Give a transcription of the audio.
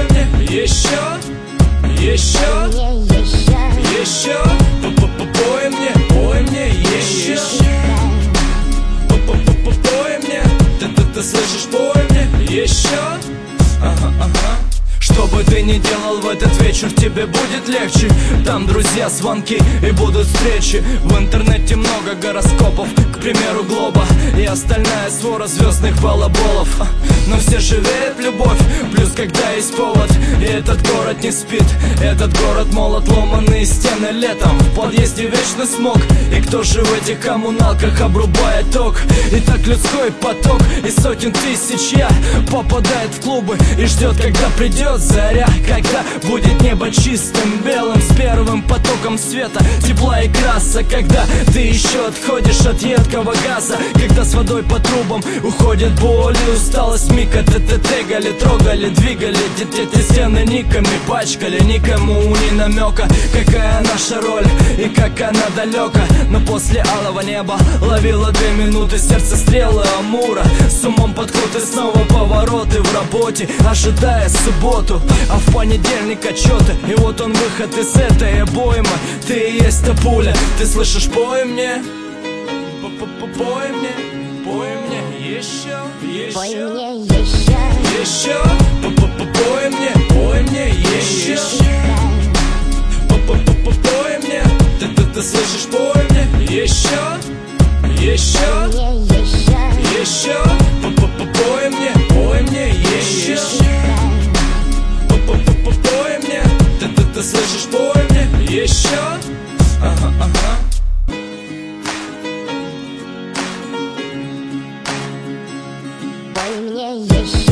мне еще, еще, еще. Пой мне еще. Пой мне, ты слышишь, пой мне еще. Ага. Что бы ты ни делал в этот вечер, тебе будет легче. Там друзья, звонки и будут встречи. В интернете много гороскопов, к примеру, Глоба и остальная свора звездных балаболов. Но все же верят в любовь, плюс когда есть повод. И этот город не спит, этот город молот, ломаные стены летом. В подъезде вечный смог, и кто же в этих коммуналках обрубает ток? И так людской поток из сотен тысяч я попадает в клубы и ждет, когда придет заря, когда будет небо чистым белым, с первым потоком света, тепла и краса. Когда ты еще отходишь от едкого газа, когда с водой по трубам уходит боль и усталость. Мика тегали, трогали, двигали эти стены никами, пачкали, никому ни намека. Какая наша роль и как она далека. Но после алого неба ловила 2 минуты, сердце стрелы Амура. С умом подход и снова повороты в работе, ожидая субботу, а в понедельник отчеты. И вот он выход из этой обоймы. Ты и есть та пуля, ты слышишь, пой мне. Пой мне еще, еще, еще. Пой мне еще. Пой мне, ты слышишь, пой мне еще, еще, еще. Пой мне еще. Пой мне, ты слышишь, пой мне еще. Ага. Пой мне еще.